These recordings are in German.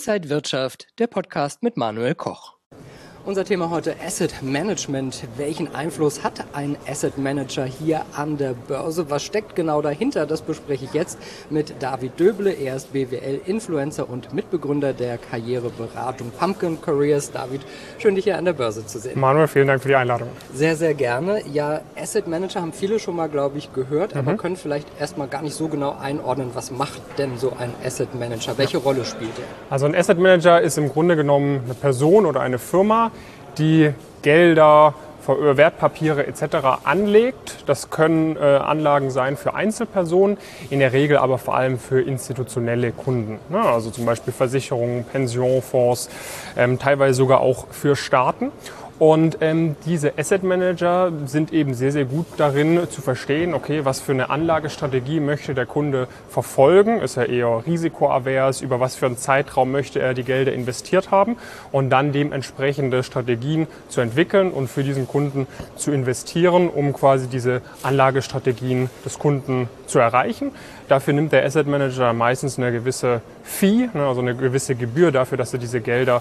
Inside Wirtschaft, der Podcast mit Manuel Koch. Unser Thema heute Asset Management. Welchen Einfluss hat ein Asset Manager hier an der Börse? Was steckt genau dahinter? Das bespreche ich jetzt mit David Döble. Er ist BWL-Influencer und Mitbegründer der Karriereberatung Pumpkin Careers. David, schön, dich hier an der Börse zu sehen. Manuel, vielen Dank für die Einladung. Sehr, sehr gerne. Ja, Asset Manager haben viele schon mal, glaube ich, gehört, aber können vielleicht erstmal gar nicht so genau einordnen, was macht denn so ein Asset Manager? Welche Rolle spielt er? Also ein Asset Manager ist im Grunde genommen eine Person oder eine Firma, die Gelder, Wertpapiere etc. anlegt. Das können Anlagen sein für Einzelpersonen, in der Regel aber vor allem für institutionelle Kunden. Also zum Beispiel Versicherungen, Pensionfonds, teilweise sogar auch für Staaten. Und diese Asset Manager sind eben sehr, sehr gut darin zu verstehen, okay, was für eine Anlagestrategie möchte der Kunde verfolgen? Ist er eher risikoavers? Über was für einen Zeitraum möchte er die Gelder investiert haben? Und dann dementsprechende Strategien zu entwickeln und für diesen Kunden zu investieren, um quasi diese Anlagestrategien des Kunden zu erreichen. Dafür nimmt der Asset Manager meistens eine gewisse Fee, also eine gewisse Gebühr dafür, dass er diese Gelder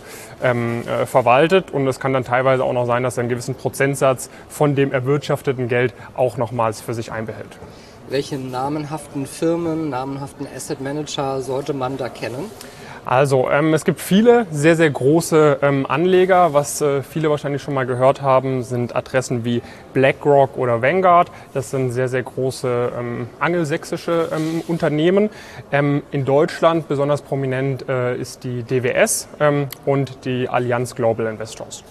verwaltet. Und es kann dann teilweise auch noch sein, dass er einen gewissen Prozentsatz von dem erwirtschafteten Geld auch nochmals für sich einbehält. Welche namenhaften Firmen, namenhaften Asset Manager sollte man da kennen? Also es gibt viele sehr, sehr große Anleger. Was viele wahrscheinlich schon mal gehört haben, sind Adressen wie BlackRock oder Vanguard. Das sind sehr, sehr große angelsächsische Unternehmen. In Deutschland besonders prominent ist die DWS und die Allianz Global Investors.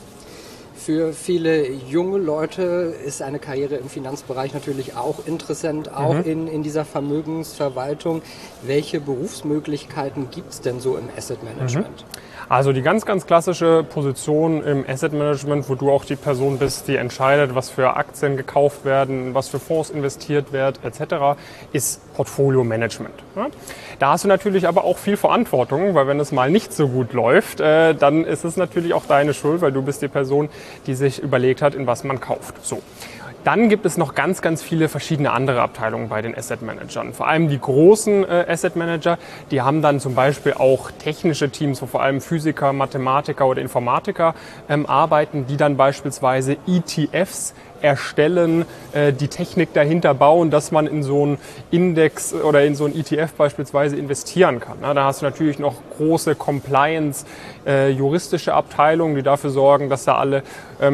Für viele junge Leute ist eine Karriere im Finanzbereich natürlich auch interessant, auch in dieser Vermögensverwaltung. Welche Berufsmöglichkeiten gibt es denn so im Asset Management? Also die ganz, ganz klassische Position im Asset Management, wo du auch die Person bist, die entscheidet, was für Aktien gekauft werden, was für Fonds investiert wird, etc., ist Portfolio Management. Da hast du natürlich aber auch viel Verantwortung, weil wenn es mal nicht so gut läuft, dann ist es natürlich auch deine Schuld, weil du bist die Person, die sich überlegt hat, in was man kauft. So. Dann gibt es noch ganz, ganz viele verschiedene andere Abteilungen bei den Asset Managern. Vor allem die großen Asset Manager, die haben dann zum Beispiel auch technische Teams, wo vor allem Physiker, Mathematiker oder Informatiker arbeiten, die dann beispielsweise ETFs erstellen, die Technik dahinter bauen, dass man in so einen Index oder in so einen ETF beispielsweise investieren kann. Da hast du natürlich noch große Compliance, juristische Abteilungen, die dafür sorgen, dass da alle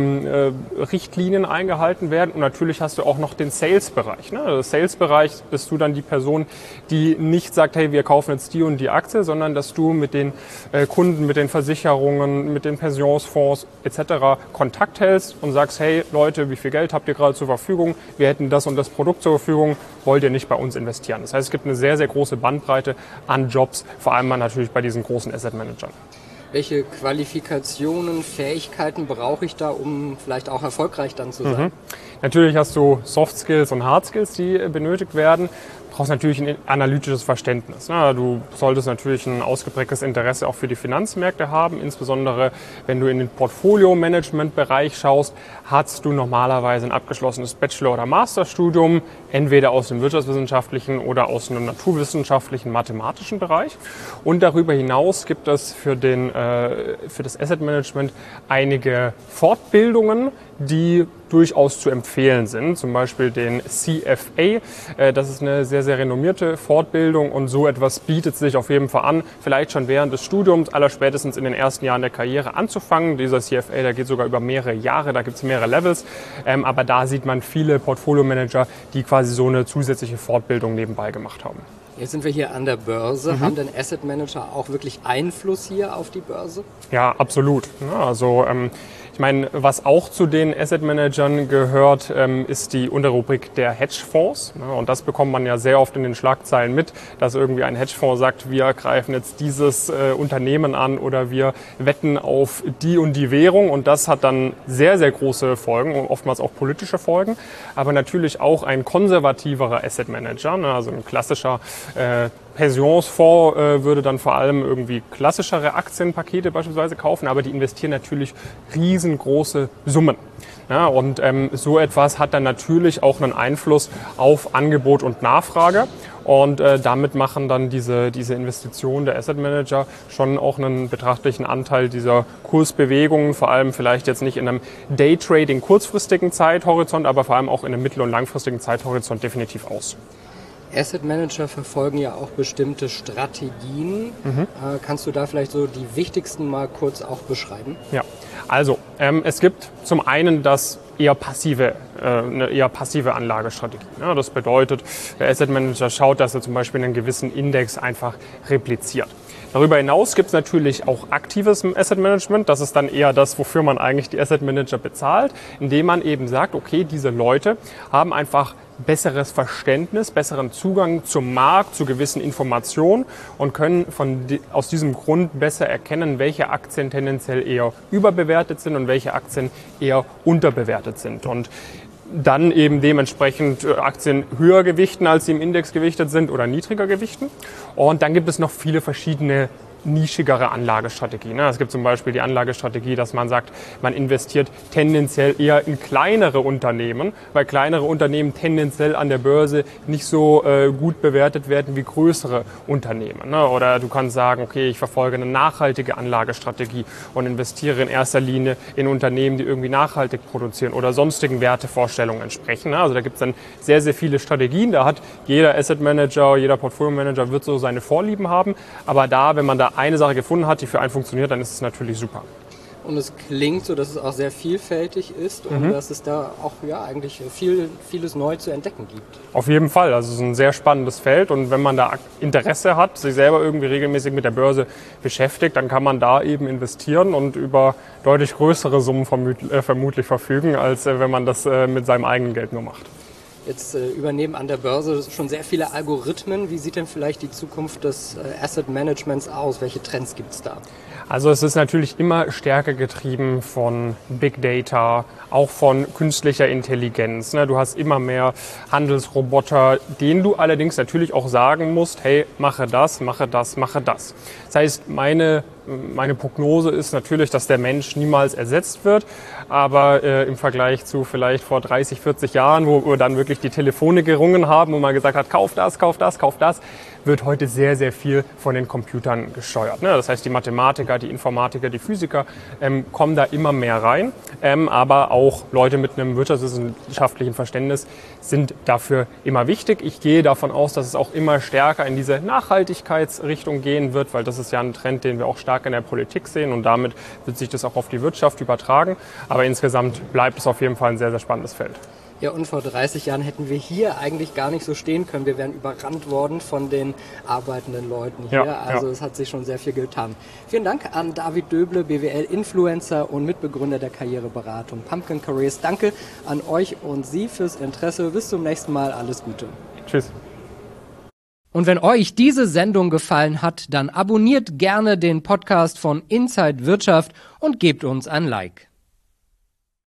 Richtlinien eingehalten werden. Und natürlich hast du auch noch den Sales-Bereich. Im Sales-Bereich bist du dann die Person, die nicht sagt, hey, wir kaufen jetzt die und die Aktie, sondern dass du mit den Kunden, mit den Versicherungen, mit den Pensionsfonds etc. Kontakt hältst und sagst, hey Leute, wie viel Geld habt ihr gerade zur Verfügung? Wir hätten das und das Produkt zur Verfügung. Wollt ihr nicht bei uns investieren? Das heißt, es gibt eine sehr, sehr große Bandbreite an Jobs, vor allem natürlich bei diesen großen Asset Managern. Welche Qualifikationen, Fähigkeiten brauche ich da, um vielleicht auch erfolgreich dann zu sein? Natürlich hast du Soft Skills und Hard Skills, die benötigt werden. Du brauchst natürlich ein analytisches Verständnis. Du solltest natürlich ein ausgeprägtes Interesse auch für die Finanzmärkte haben. Insbesondere, wenn du in den Portfolio-Management-Bereich schaust, hast du normalerweise ein abgeschlossenes Bachelor- oder Masterstudium, entweder aus dem wirtschaftswissenschaftlichen oder aus einem naturwissenschaftlichen, mathematischen Bereich. Und darüber hinaus gibt es für das Asset Management einige Fortbildungen, die durchaus zu empfehlen sind. Zum Beispiel den CFA. Das ist eine sehr, sehr renommierte Fortbildung und so etwas bietet sich auf jeden Fall an, vielleicht schon während des Studiums, allerspätestens in den ersten Jahren der Karriere anzufangen. Dieser CFA, der geht sogar über mehrere Jahre, da gibt es mehrere Levels. Aber da sieht man viele Portfolio-Manager, die quasi so eine zusätzliche Fortbildung nebenbei gemacht haben. Jetzt sind wir hier an der Börse. Haben denn Asset Manager auch wirklich Einfluss hier auf die Börse? Ja, absolut. Also ich meine, was auch zu den Asset Managern gehört, ist die Unterrubrik der Hedgefonds. Und das bekommt man ja sehr oft in den Schlagzeilen mit, dass irgendwie ein Hedgefonds sagt, wir greifen jetzt dieses Unternehmen an oder wir wetten auf die und die Währung. Und das hat dann sehr, sehr große Folgen und oftmals auch politische Folgen. Aber natürlich auch ein konservativerer Asset Manager, also ein klassischer Pensionsfonds würde dann vor allem irgendwie klassischere Aktienpakete beispielsweise kaufen, aber die investieren natürlich riesengroße Summen. Ja, und so etwas hat dann natürlich auch einen Einfluss auf Angebot und Nachfrage. Und damit machen dann diese Investitionen der Asset Manager schon auch einen betrachtlichen Anteil dieser Kursbewegungen, vor allem vielleicht jetzt nicht in einem Daytrading kurzfristigen Zeithorizont, aber vor allem auch in einem mittel- und langfristigen Zeithorizont definitiv aus. Asset Manager verfolgen ja auch bestimmte Strategien. Kannst du da vielleicht so die wichtigsten mal kurz auch beschreiben? Ja, also es gibt zum einen eine eher passive Anlagestrategie. Ja, das bedeutet, der Asset Manager schaut, dass er zum Beispiel einen gewissen Index einfach repliziert. Darüber hinaus gibt es natürlich auch aktives Asset Management. Das ist dann eher das, wofür man eigentlich die Asset Manager bezahlt, indem man eben sagt, okay, diese Leute haben einfach besseres Verständnis, besseren Zugang zum Markt, zu gewissen Informationen und können aus diesem Grund besser erkennen, welche Aktien tendenziell eher überbewertet sind und welche Aktien eher unterbewertet sind. Und dann eben dementsprechend Aktien höher gewichten, als sie im Index gewichtet sind oder niedriger gewichten. Und dann gibt es noch viele verschiedene nischigere Anlagestrategien. Es gibt zum Beispiel die Anlagestrategie, dass man sagt, man investiert tendenziell eher in kleinere Unternehmen, weil kleinere Unternehmen tendenziell an der Börse nicht so gut bewertet werden wie größere Unternehmen. Oder du kannst sagen, okay, ich verfolge eine nachhaltige Anlagestrategie und investiere in erster Linie in Unternehmen, die irgendwie nachhaltig produzieren oder sonstigen Wertevorstellungen entsprechen. Also da gibt es dann sehr, sehr viele Strategien. Da hat jeder Asset Manager, jeder Portfolio Manager wird so seine Vorlieben haben. Aber wenn man da eine Sache gefunden hat, die für einen funktioniert, dann ist es natürlich super. Und es klingt so, dass es auch sehr vielfältig ist und dass es da auch eigentlich vieles neu zu entdecken gibt. Auf jeden Fall. Also es ist ein sehr spannendes Feld und wenn man da Interesse hat, sich selber irgendwie regelmäßig mit der Börse beschäftigt, dann kann man da eben investieren und über deutlich größere Summen vermutlich verfügen, als wenn man das mit seinem eigenen Geld nur macht. Jetzt übernehmen an der Börse schon sehr viele Algorithmen. Wie sieht denn vielleicht die Zukunft des Asset Managements aus? Welche Trends gibt es da? Also es ist natürlich immer stärker getrieben von Big Data, auch von künstlicher Intelligenz. Du hast immer mehr Handelsroboter, denen du allerdings natürlich auch sagen musst, hey, mache das, mache das, mache das. Das heißt, meine Prognose ist natürlich, dass der Mensch niemals ersetzt wird, aber im Vergleich zu vielleicht vor 30, 40 Jahren, wo wir dann wirklich die Telefone gerungen haben und man gesagt hat, kauf das, kauf das, kauf das, wird heute sehr, sehr viel von den Computern gesteuert. Das heißt, die Mathematiker, die Informatiker, die Physiker kommen da immer mehr rein, aber auch Leute mit einem wirtschaftswissenschaftlichen Verständnis sind dafür immer wichtig. Ich gehe davon aus, dass es auch immer stärker in diese Nachhaltigkeitsrichtung gehen wird, weil das ist ja ein Trend, den wir auch stark in der Politik sehen und damit wird sich das auch auf die Wirtschaft übertragen. Aber insgesamt bleibt es auf jeden Fall ein sehr, sehr spannendes Feld. Ja, und vor 30 Jahren hätten wir hier eigentlich gar nicht so stehen können. Wir wären überrannt worden von den arbeitenden Leuten hier. Ja, also es hat sich schon sehr viel getan. Vielen Dank an David Döble, BWL-Influencer und Mitbegründer der Karriereberatung Pumpkin Careers. Danke an euch und Sie fürs Interesse. Bis zum nächsten Mal. Alles Gute. Tschüss. Und wenn euch diese Sendung gefallen hat, dann abonniert gerne den Podcast von Inside Wirtschaft und gebt uns ein Like.